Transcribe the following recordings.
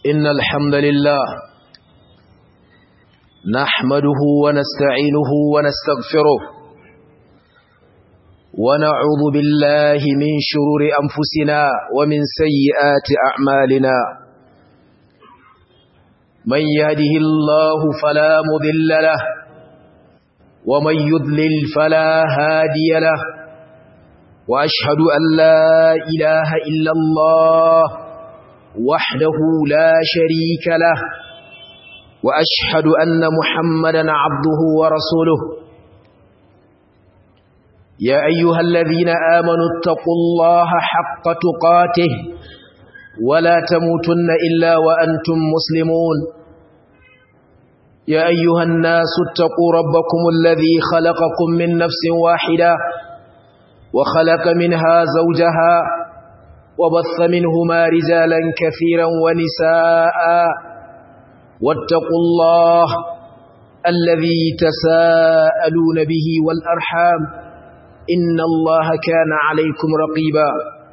إن الحمد لله نحمده ونستعينه ونستغفره ونعوذ بالله من شرور أنفسنا ومن سيئات أعمالنا من يهده الله فلا مضل له ومن يضلل فلا هادي له وأشهد أن لا إله إلا الله وحده لا شريك له وأشهد أن محمدًا عبده ورسوله يا أيها الذين آمنوا اتقوا الله حق تقاته ولا تموتن إلا وأنتم مسلمون يا أيها الناس اتقوا ربكم الذي خلقكم من نفس واحدة وخلق منها زوجها وبث منهما رجالا كثيرا ونساء واتقوا الله الذي تساءلون به والأرحام إن الله كان عليكم رقيبا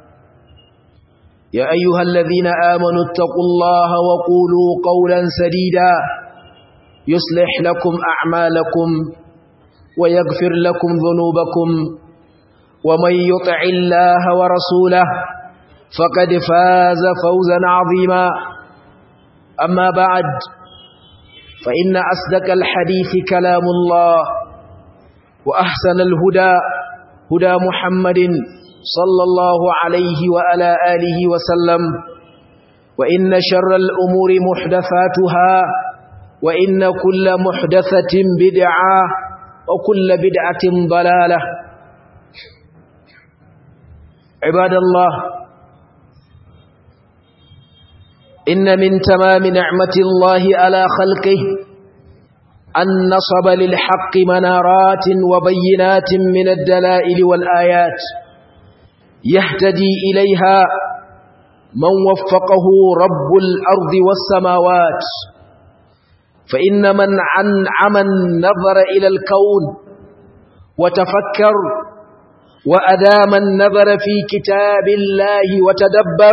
يا أيها الذين آمنوا اتقوا الله وقولوا قولا سديدا يصلح لكم أعمالكم ويغفر لكم ذنوبكم ومن يطع الله ورسوله فقد فاز فوزا عظيما أما بعد فإن أصدق الحديث كلام الله وأحسن الهدى هدى محمد صلى الله عليه وعلى آله وسلم وإن شر الأمور محدثاتها وإن كل محدثة بدعة وكل بدعة ضلالة عباد الله إن من تمام نعمة الله على خلقه أن نصب للحق منارات وبينات من الدلائل والآيات يهتدي إليها من وفقه رب الأرض والسماوات فإن من عمن نظر إلى الكون وتفكر وأدام النظر في كتاب الله وتدبر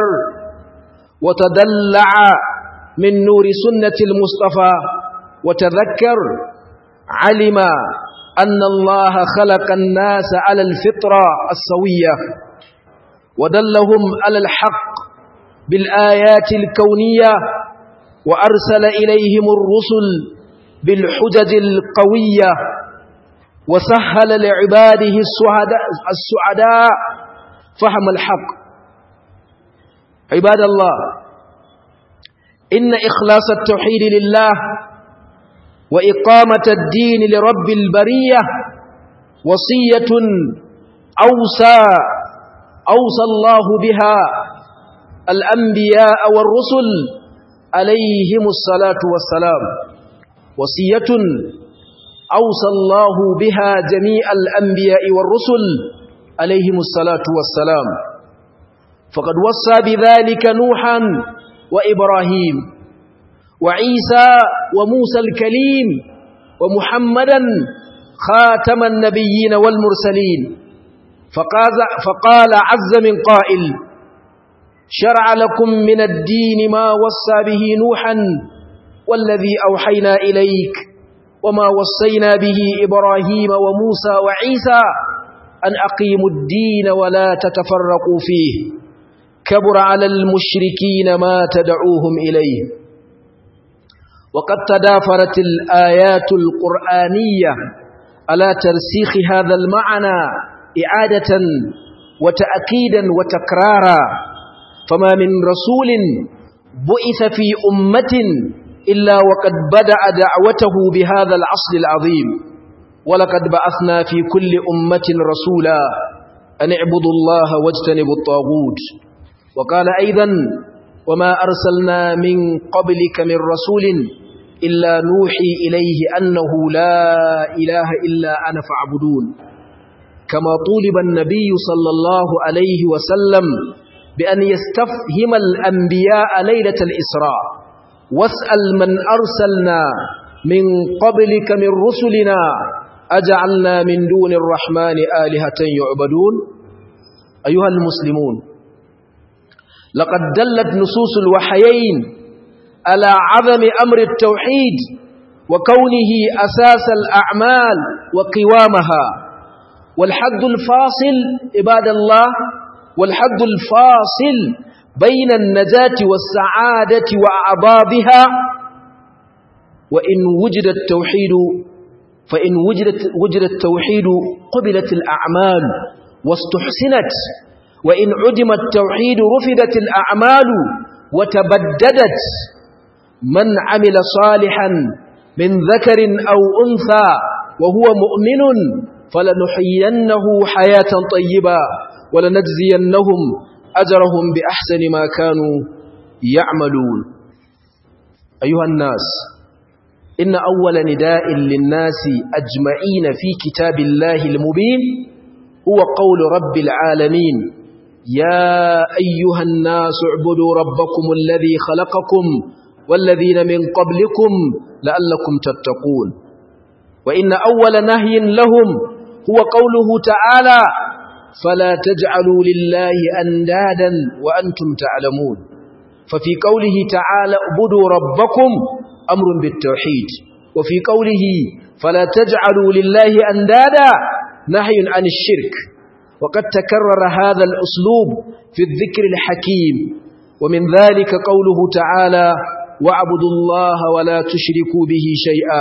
وتدلع من نور سنة المصطفى وتذكر علم أن الله خلق الناس على الفطرة السوية ودلهم على الحق بالآيات الكونية وأرسل إليهم الرسل بالحجج القوية وسهل لعباده السعداء فهم الحق عباد الله إن إخلاص التوحيد لله وإقامة الدين لرب البرية وصية أوصى الله بها الأنبياء والرسل عليهم الصلاة والسلام وصية أوصى الله بها جميع الأنبياء والرسل عليهم الصلاة والسلام فقد وصى بذلك نوحا وإبراهيم وعيسى وموسى الكليم ومحمدا خاتم النبيين والمرسلين فقال عز من قائل شرع لكم من الدين ما وصى به نوحا والذي أوحينا إليك وما وصينا به إبراهيم وموسى وعيسى أن أقيموا الدين ولا تتفرقوا فيه كبر على المشركين ما تدعوهم إليه وقد تدافرت الآيات القرآنية على ترسيخ هذا المعنى إعادة وتأكيدا وتكرارا فما من رسول بعث في أمة إلا وقد بدأ دعوته بهذا الأصل العظيم ولقد بعثنا في كل أمة رسولا أن اعبدوا الله واجتنبوا الطاغوت وقال أيضا وما أرسلنا من قبلك من رسول إلا نوحي إليه أنه لا إله إلا أنا فاعبدون كما طولب النبي صلى الله عليه وسلم بأن يستفهم الأنبياء ليلة الإسراء واسأل من أرسلنا من قبلك من رسلنا أجعلنا من دون الرحمن آلهة يعبدون أيها المسلمون لقد دلت نصوص الوحيين على عظم أمر التوحيد وكونه أساس الأعمال وقوامها. والحد الفاصل عباد الله، والحد الفاصل بين النجاة والسعادة وأعضابها. وإن وجد التوحيد فإن وجد التوحيد قبلت الأعمال واستحسنت، وإن عدم التوحيد رفضت الأعمال وتبددت. من عمل صالحا من ذكر أو أنثى وهو مؤمن فلنحيينه حياة طيبة ولنجزينهم أجرهم بأحسن ما كانوا يعملون. أيها الناس، إن أول نداء للناس أجمعين في كتاب الله المبين هو قول رب العالمين: يا أيها الناس اعبدوا ربكم الذي خلقكم والذين من قبلكم لعلكم تتقون. وإن أول نهي لهم هو قوله تعالى: فلا تجعلوا لله أندادا وأنتم تعلمون. ففي قوله تعالى اعبدوا ربكم أمر بالتوحيد، وفي قوله فلا تجعلوا لله أندادا نهي عن الشرك. وقد تكرر هذا الأسلوب في الذكر الحكيم، ومن ذلك قوله تعالى: واعبدوا الله ولا تشركوا به شيئا.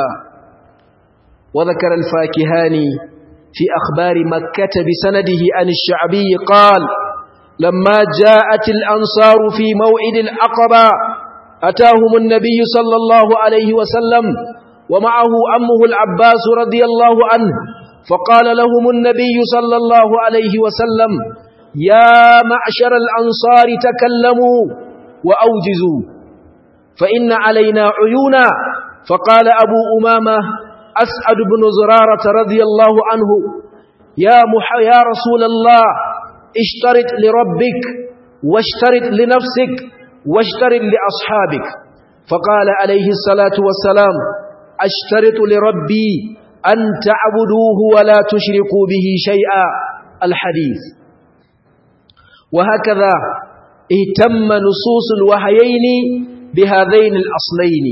وذكر الفاكهاني في أخبار مكة بسنده عن الشعبي قال: لما جاءت الأنصار في موعد العقبة أتاهم النبي صلى الله عليه وسلم ومعه أمه العباس رضي الله عنه، فقال لهم النبي صلى الله عليه وسلم: يا معشر الأنصار تكلموا وأوجزوا فإن علينا عيونا. فقال أبو أمامة أسعد بن زرارة رضي الله عنه: يا رسول الله، اشترط لربك واشترط لنفسك واشترط لأصحابك. فقال عليه الصلاة والسلام: اشترط لربي أن تعبدوه ولا تشركوا به شيئا. الحديث. وهكذا اهتم نصوص الوحيين بهذين الأصلين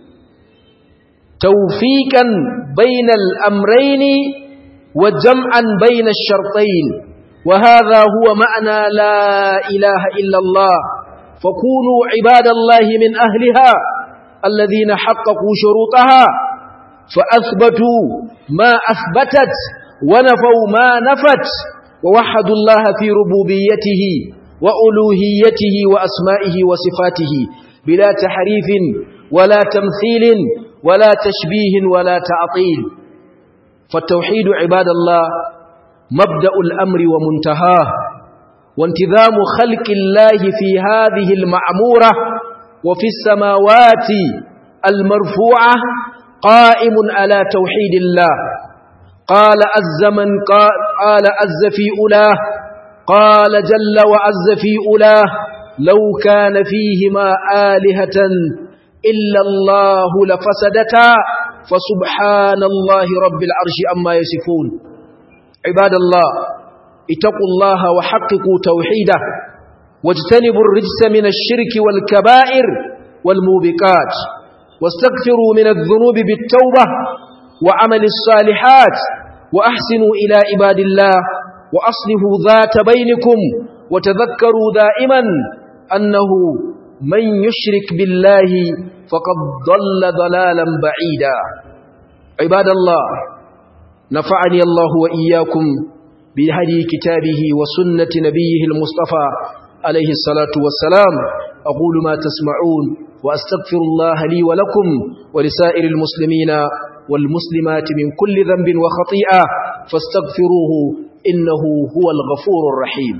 توفيقا بين الأمرين وجمعا بين الشرطين، وهذا هو معنى لا إله إلا الله. فكونوا عباد الله من أهلها الذين حققوا شروطها فأثبتوا ما أثبتت ونفوا ما نفت، ووحدوا الله في ربوبيته وألوهيته وأسمائه وصفاته بلا تحريف ولا تمثيل ولا تشبيه ولا تعطيل. فالتوحيد عباد الله مبدأ الأمر ومنتهاه، وانتظام خلق الله في هذه المعمورة وفي السماوات المرفوعة قائم على توحيد الله. قال عز من قال عز في أولاه، قال جل وعز في أولاه: لو كان فيهما آلهة إلا الله لفسدتا فسبحان الله رب العرش عما يصفون. عباد الله، اتقوا الله وحققوا توحيده، واجتنبوا الرجس من الشرك والكبائر والموبقات، واستغفروا من الذنوب بالتوبة وعمل الصالحات، وأحسنوا إلى عباد الله، وأصلحوا ذات بينكم، وتذكروا دائما أنه من يشرك بالله فقد ضل ضلالا بعيدا. عباد الله، نفعني الله وإياكم بهدي كتابه وسنة نبيه المصطفى عليه الصلاة والسلام. أقول ما تسمعون وأستغفر الله لي ولكم ولسائر المسلمين والمسلمات من كل ذنب وخطيئة فاستغفروه إنه هو الغفور الرحيم.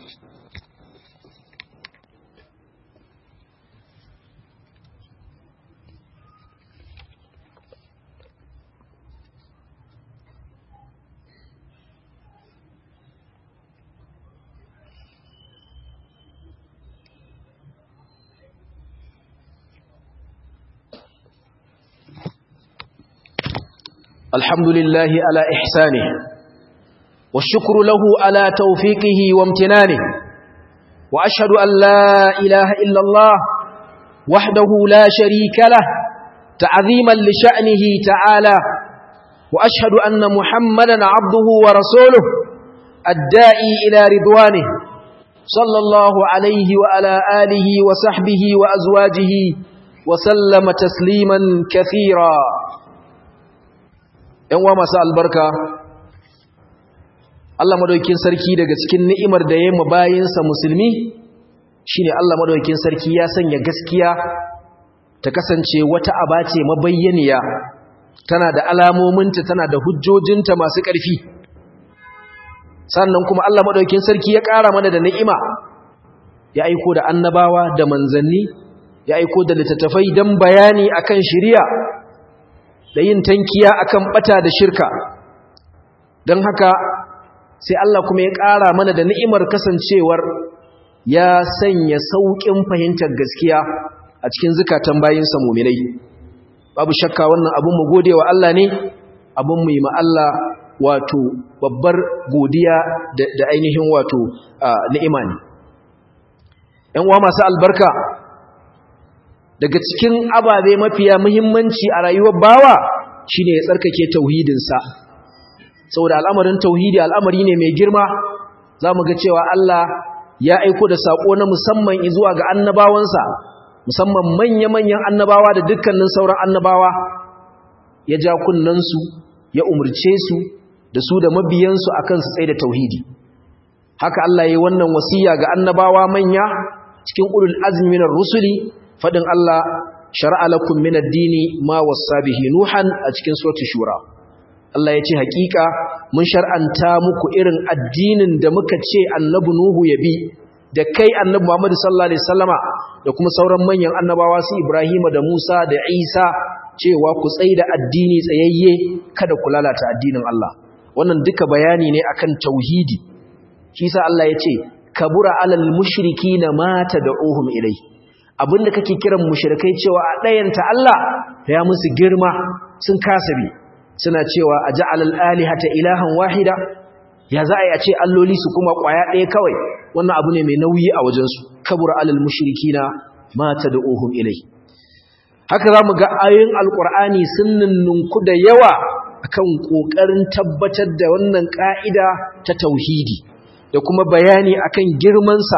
الحمد لله على إحسانه، والشكر له على توفيقه وامتنانه، وأشهد أن لا إله إلا الله وحده لا شريك له تعظيما لشأنه تعالى، وأشهد أن محمدا عبده ورسوله الداعي إلى رضوانه، صلى الله عليه وعلى آله وصحبه وأزواجه وسلم تسليما كثيرا. ‘Yan uwa masu albarka, Allah madaukakin sarki daga cikin ni'imar da ya yi bayinsa musulmi shine Allah madaukakin sarki ya sanya gaskiya ta kasance wata aba ce mabayyaniya, tana da alamominta, tana da hujjojinta masu ƙarfi. Sannan kuma Allah madaukakin sarki ya ƙara mana da ni'ima, ya aiko da annabawa da manzanni, ya aiko da littattafai don bayani akan shari'a da yin tankiya akan bata da shirka. Don haka sai Allah kuma ya ƙara mana da ni'imar kasancewar ya sanya sauƙin fahimtar gaskiya a cikin zukatan bayinsa mu'minai. Babu shakka wannan abun mu gode wa Allah ne, abun mu yi ma Allah wato babbar godiya da ainihin wato ni'ima ne. ‘Yan uwa masu albarka, daga cikin ababe mafiya muhimmanci a rayuwar bawa shine ya tsarkake tauhidinsa, saboda al'amarin tauhidi al'amari ne mai girma. Za mu ga cewa Allah ya aiko da saƙo na musamman zuwa ga annabawansa, musamman manya-manyan annabawa da dukkanin sauran annabawa, ya ja kunnansu, ya umarce su da su da mabiyansu akan su tsaye da tauhidi. Haka Allah ya yi wannan wasiya ga annabawa manya cikin ulul azmi minar rusuli, faɗin Allah, shar'a lakum min ad-dini ma wassa bihi nuhan a cikin suratul shura. Allah ya ce hakika mun shar'anta muku irin addinin da muka ce annabi Nuhu ya bi, da kai annabi Muhammad sallallahu alaihi wasallama da kuma sauran manyan annabawa su Ibrahim da Musa da Isa, cewa ku tsaida addini tsayayye, kada ku lalata addinin Allah. Wannan duka bayani ne akan tauhidi. Shi sa Allah ya ce kabura alal mushrikina ma tad'uhum ilai. Abinda kake kiran mushrikai cewa a dayanta Allah ya musu girma, sun kasabi, suna cewa aja'alal alihata ilahan wahida, ya za a ce alloli su kuma kwaya ɗaya kawai. Wannan abu ne mai nauyi a wajensu. Kabura alal mushrikina ma tad'uhum ilai. Haka zamu ga ayoyin alqur'ani sun nunnunku da yawa akan kokarin tabbatar da wannan ka'ida ta tauhidi da kuma bayani akan girman sa,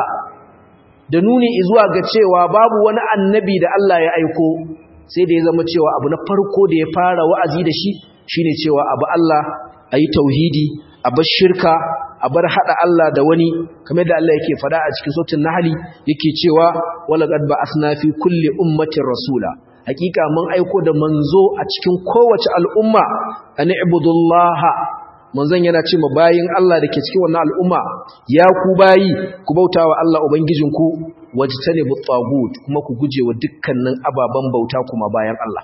da nuni zuwa ga cewa babu wani annabi da Allah ya aiko sai da ya zama cewa abu na farko da ya fara wa'azi da shi shine cewa abu Allah, ayi tauhidi, a bar shirka, a bar hada Allah da wani, kamar da Allah yake fada a cikin suratul nahl yake cewa walaqad ba'athna fi kulli ummatin rasula, hakika mun aiko da manzo a cikin kowace al'umma, an ibudullaha, manzon yana ce ma bayin Allah dake cikin wannan al'umma, ya ku bayi ku bautawa Allah ubangijinku, wajtanibu tagut, kuma ku gujewa dukkanin ababan bauta kuma bayan Allah.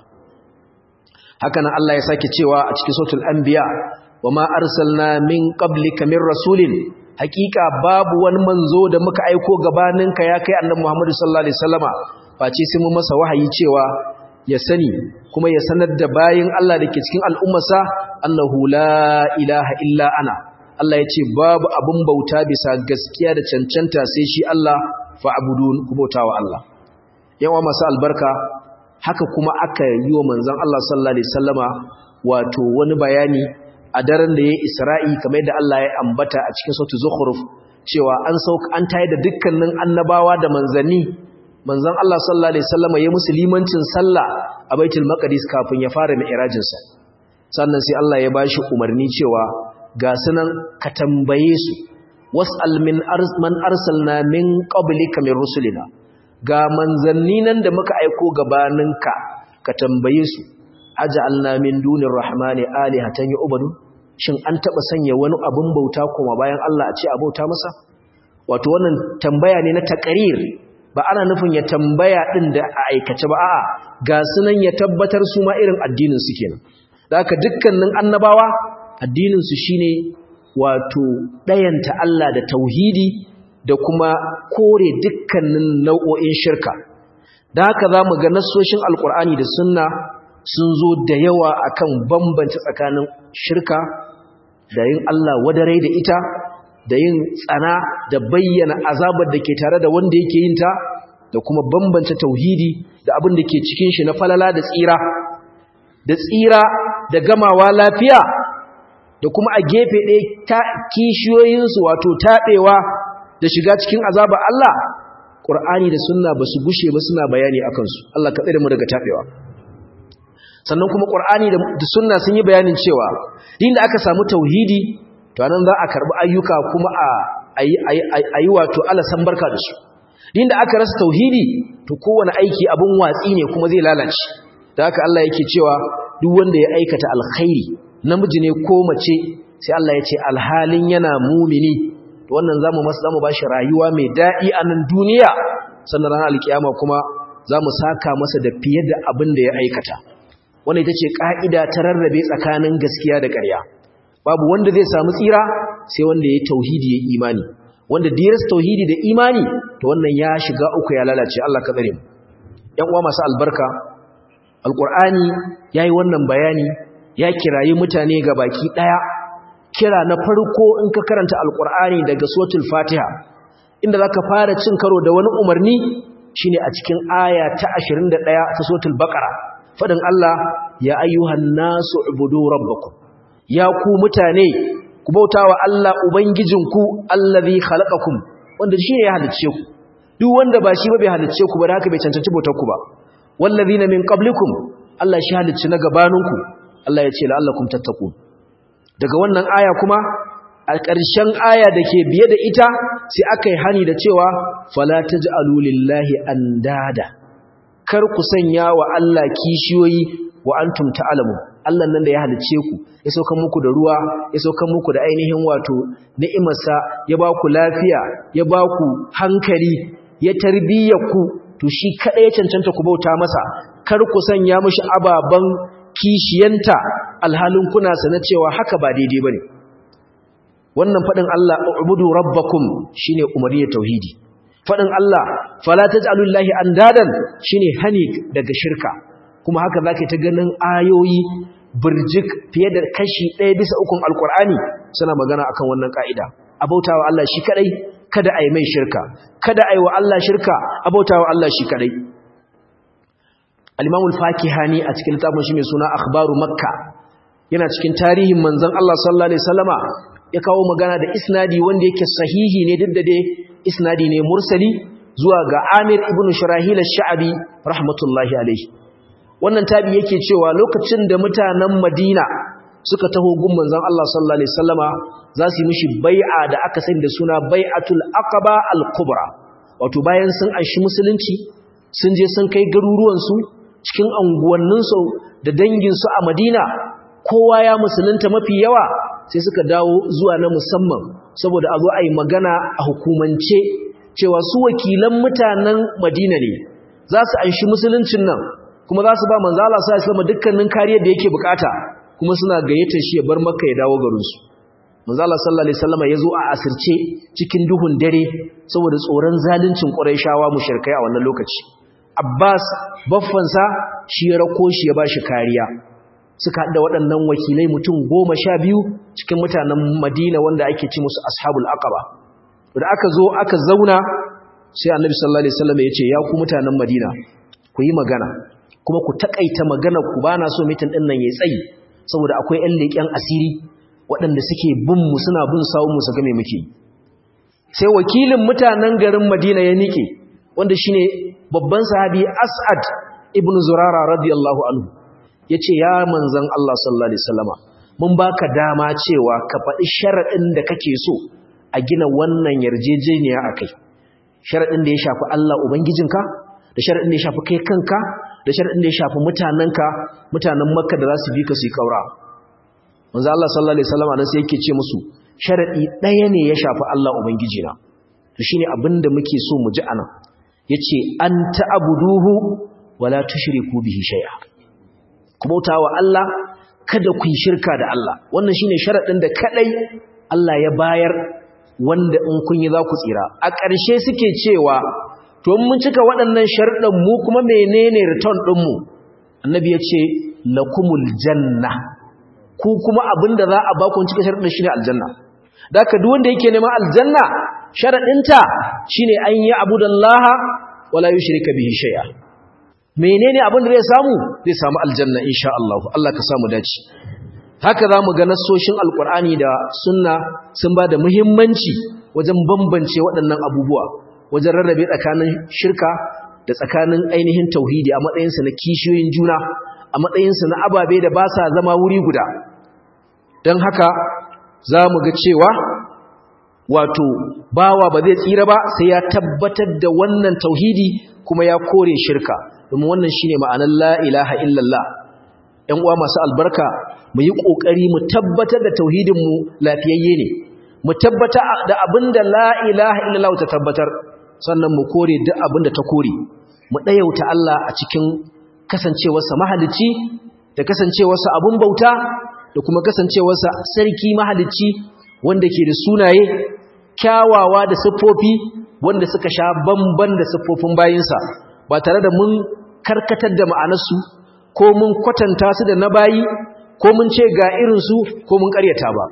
Haka nan Allah ya sake cewa a cikin suratul anbiya, wama arsalna min qablika min rasulin, hakika babu wani manzo da muka aiko gabaninka ya kai annabi Muhammad sallallahu alaihi wasallama, face sai mun masa wahayi cewa ya sani kuma ya sanar da bayin Allah dake cikin al'ummarsa annahu la ilaha illa ana. Allah ya ce babu abun bauta bisa gaskiya da cancanta sai shi Allah, fa'budun, ku bautawa Allah. Yawa masu albarka, haka kuma aka yi wa manzon Allah sallallahu alaihi wasallama wato wani bayani a daren da yayi Isra'i, kamar yadda Allah ya ambata a cikin suratul Zukhruf cewa an tayar da dukkanin annabawa da manzanni. Manzon Allah sallallahu alaihi wasallama ya musulmancin sallah a Baitul Maqdis kafin ya fara mi'rajin sa. Sannan sai Allah ya bashi umarni cewa ga sunan ka tambaye su, was'al min man arsalna min qablika min rusulina, ga manzanni nan da muka aiko gabaninka ka tambaye su, aj'alna min dunir rahmani alihatan yu'badu, shin an taba sanya wani abun bauta kuma bayan Allah a ce a bauta masa? Wato wannan tambaya ne na taqrir, ba ana nufin ya tambaya din da a aikace ba, a'a ga sunan ya tabbatar su ma irin addinin su kenan. Da haka dukkanin annabawa addinin su shine wato dayanta Allah da tauhidi da kuma kore dukkanin nau'o'in shirka. Da haka zamu ga nassoshin alqur'ani da sunna sun zo da yawa akan bambanta tsakanin shirka da yin Allah wadarai da ita, da yin tsana da bayyana azabar da ke tare da wanda yake yin ta, da kuma bambance tauhidi da abin da ke cikin shi na falala da tsira da gamawa lafiya, da kuma a gefe ɗaya kishiyoyinsu wato taɓewa da shiga cikin azabar Allah. Qur'ani da sunna ba su gushe ba suna bayani akan su. Allah ka tsare mu daga taɓewa. Sannan kuma Qur'ani da sunna sun yi bayanin cewa din da aka samu tauhidi to anan za a karbi ayyuka kuma ayi wato Allah san barka da su. Din da aka rasa tauhidi to kowane aiki abun watsi ne kuma zai lalace. Da haka Allah yake cewa duk wanda ya aikata alkhairi, namiji ne ko mace, sai Allah ya ce alhalin yana mumini, to wannan zamu bashi rayuwa mai daɗi a nan duniya, sannan ranar alkiyama kuma zamu saka masa da fiye da abin da ya aikata. Wannan ita ce ka'ida ta rarrabe tsakanin gaskiya da ƙarya. Babu wanda zai samu tsira sai wanda ya tauhidi ya imani. Wanda diras tauhidi da imani to wannan ya shiga uku ya lalace. Allah ka tsare mu. Ƴan uwa masu albarka, Alƙur'ani yayi wannan bayani, ya kirayi mutane ga baki daya. Kira na farko in ka karanta Alƙur'ani daga suratul Fatiha, inda zaka fara cin karo da wani umarni shine a cikin aya ta 21 ta suratul Baqara. Fadin Allah, ya ayyuhan nasu ubudu rabbakum, ya ku mutane ku bautawa Allah ubangijinku allazi khalaqakum, wanda shine ya halicce ku. Duk wanda ba shi ba bai halicce ku ba, da haka bai cancanci bautar ku ba. wallazina min qablikum, Allah shi halicci na gabaninku. Allah ya ce la'allakum tattaqun. Daga wannan aya kuma a ƙarshen aya da ke biye da ita sai aka yi hani da cewa fala taj'alu lillahi andada, kar ku sanya wa Allah kishiyoyi wa antum ta'lamun. Allah nan da ya halice ku, ya saukar muku da ruwa, ya saukar muku da ainihin wato ni'imarsa, ya ba ku lafiya, ya ba ku hankali, ya tarbiyyar ku, to shi kada ya cancanta ku bauta masa, kar ku sanya mishi ababan kishiyanta alhalin kuna sana cewa haka ba daidai bane. Wannan fadin Allah ubudu rabbakum shine umariyar tauhidi. Fadin Allah fala taj'alu lillahi andadan shine hani daga shirka. Kuma haka zaka ta ganin ayoyi burjik fiye da kashi 1 bisa 3 alqur'ani suna magana akan wannan kaida. Abautawa Allah shi kadai, kada ai mai shirka, kada ai wa Allah shirka, abautawa Allah shi kadai. Al-Imam al-Fakihani a cikin littafin shi mai suna Akhbaru Makkah yana cikin tarihin manzon Allah sallallahu alaihi wasallama ya kawo magana da isnadi wanda yake sahihi ne, duk da dai isnadi ne mursali zuwa ga Amir ibn Shurahil ash-Sha'bi rahmatullahi alaihi. Wannan tabi yake cewa lokacin da mutanen Madina suka taho gun manzon Allah sallallahu alaihi wasallama za su yi mishi bai'a da aka sani da suna bai'atul aqaba al-kubra, wato bayan sun anshi musulunci sun je sun kai garuruwan su cikin anguwannin su da dangin su a Madina, kowa ya musulunta mafi yawa, sai suka dawo zuwa na musamman saboda a zo a yi magana a hukumance cewa su wakilan mutanen Madina ne, za su anshi musuluncin nan kuma za su ba manzo Allah sallallahu alaihi wasallam dukkanin kariyar da yake bukata, kuma suna gayyatar shi ya bar Makka ya dawo garin su. Manzo Allah sallallahu alaihi wasallam ya zo a asirce cikin duhun dare saboda tsoron zaluncin Qurayshawa mushrikai a wannan lokaci. Abbas baffansa shi ya rako shi ya bashi kariya. Suka haɗa waɗannan wakilai mutum 12 cikin mutanen Madina wanda ake ci musu ashabul aqaba. Da aka zo aka zauna sai Annabi sallallahu alaihi wasallam ya ce ya ku mutanen Madina, ku yi magana kuma ku takaita magana ku, bana so mitin din nan yayi tsayi saboda akwai ƴan leƙen asiri waɗanda suke bin mu suna bin sawun mu su ga me muke. Sai wakilin mutanen garin Madina ya nike, wanda shine babban sahabi As'ad ibn Zurara radiyallahu anhu, yace ya manzon Allah sallallahu alaihi wasallama, mun baka dama cewa ka faɗi sharadin da kake so a gina wannan yarjejeniya akai. Sharadin da ya shafi Allah ubangijinka, da sharadin da ya shafi kai kanka, da sharadin da ya shafi mutananka, mutanen Makka da za su bi ka su yi kaura. Manzo Allah sallallahu alaihi wasallama dan sai yake ce musu sharadi ɗaya ne ya shafi Allah ubangijina. To shine abinda muke so mu ji anan. Yace an ta'buduhu wala tushriku bihi shay'a. Ku bauta wa Allah, kada ku yi shirka da Allah. Wannan shine sharadin da kadai Allah ya bayar wanda in kun yi za ku tsira. A ƙarshe suke cewa to mun cika waɗannan sharuɗan mu kuma menene return din mu? Annabi ya ce lakumul janna. Ku kuma abinda za a ba ku cika sharuɗin shine aljanna. Daka duk wanda yake neman aljanna sharadinta shine an yi abudallaha wala yushrika bihi shay'a menene abin da zai samu aljanna insha Allah Allah ka samu dace haka zamu ga nassoshin alqur'ani da sunna sun bada muhimmanci wajen bambance waɗannan abubuwa wajen rarrabe tsakanin shirka da tsakanin ainihin tauhidi a matsayinsa na kishiyoyin juna a matsayinsa na ababe da ba sa zama wuri guda don haka zamu ga cewa wato bawa ba zai tsira ba sai ya tabbatar da wannan tauhidi kuma ya kore shirka domin wannan shine ma'anar la ilaha illallah ɗan uwa masu albarka mu yi kokari mu tabbatar da tauhidin mu lafiyayye ne mu tabbata da abinda la ilaha illallah ta tabbatar sannan mu kore duk abinda ta kore mu dayauta Allah a cikin kasancewarsa mahalicci da kasancewarsa abun bauta da kuma kasancewarsa sarki mahalicci wanda ke da sunaye kyawawa da siffofi wanda suka sha bamban da siffofin bayinsa ba tare da mun karkatar da ma'anarsu ko mun kwatanta su da na bayi ko mun ce ga irinsu ko mun karyata ba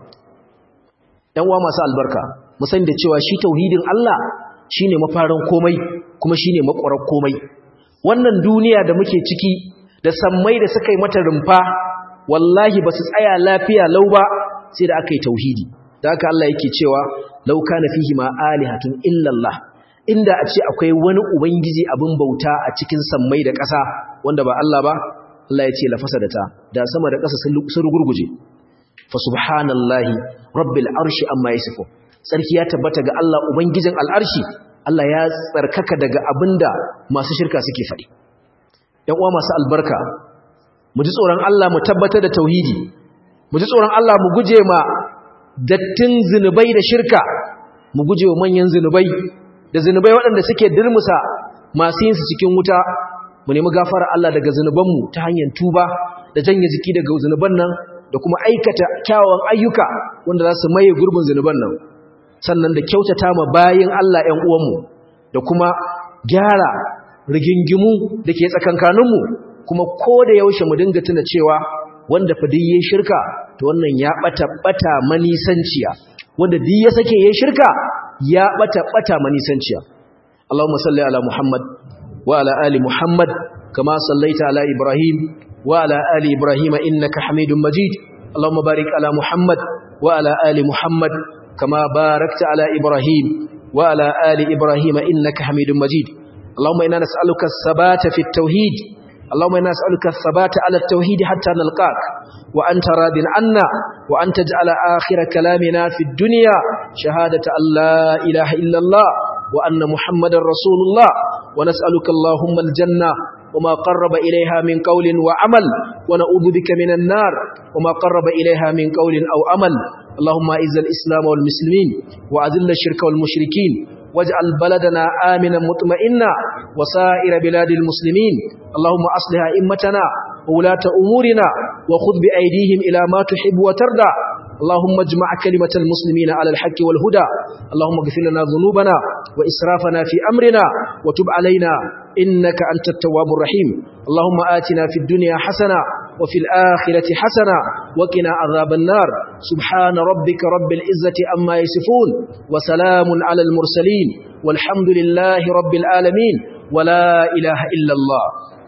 ɗan uwa masu albarka mu sani da cewa shi tauhidin Allah shine mafarin komai kuma shine makwarar komai wannan duniya da muke ciki da sammai da suka yi mata rumfa wallahi ba su tsaya lafiya lau ba sai da aka yi tauhidi da haka Allah yake cewa law kana fihi ma alihatun illa Allah inda a ce akwai wani ubangiji abin bauta a cikin sammai da ƙasa wanda ba Allah ba Allah ya ce la fasadata da sama da ƙasa sun rugurguje fa subhanallahi rabbil arshi amma yasifun sarki ya tabbata ga Allah ubangijin al'arshi Allah ya tsarkaka daga abinda masu shirka suke faɗi ɗan uwa masu albarka mu ji tsoron Allah mu tabbatar da tauhidi mu ji tsoron Allah mu guje ma dattin zinubai da shirka mu guje wa manyan zinubai da zinubai waɗanda suke dirmusa masu yin su cikin wuta mu nemi gafara Allah daga zinubanmu ta hanyar tuba da janye jiki daga zinuban nan da kuma aikata kyawawan ayyuka wanda za su maye gurbin zinuban nan sannan da kyautata ma bayin Allah ƴan uwanmu da kuma gyara rigingimu da ke tsakankaninmu kuma ko da yaushe mu dinga tuna cewa wanda fa duk yayin shirka to wannan ya bata manisanciya wanda duk ya sake yayin shirka ya bata manisanciya Allahumma salli ala Muhammad wa ala ali Muhammad kama sallaita ala Ibrahim wa ala ali Ibrahim innaka Hamidum Majid Allahumma barik ala Muhammad wa ala ali Muhammad kama barakta ala Ibrahim wa ala ali Ibrahim innaka Hamidum Majid Allahumma inna nas'aluka as-sabata fi at-tauhid اللهم إنا نسألك الثبات على التوحيد حتى نلقاك وأنت راض عنا وأن تجعل آخر كلامنا في الدنيا شهادة أن لا إله إلا الله وأن محمد رسول الله ونسألك اللهم الجنة وما قرب إليها من قول وعمل ونعوذ بك من النار وما قرب إليها من قول أو عمل اللهم أعز الإسلام والمسلمين وأذل الشرك والمشركين واجعل بلدنا آمنا مطمئنا وسائر بلاد المسلمين اللهم أصلح أئمتنا وولاة أمورنا وخذ بأيديهم إلى ما تحب وترضى اللهم اجمع كلمة المسلمين على الحق والهدى اللهم اغفر لنا ذنوبنا وإسرافنا في أمرنا وتب علينا إنك أنت التواب الرحيم اللهم آتنا في الدنيا حسنة وفي الآخرة حسنة وقنا عذاب النار سبحان ربك رب العزة عما يصفون وسلام على المرسلين والحمد لله رب العالمين ولا إله إلا الله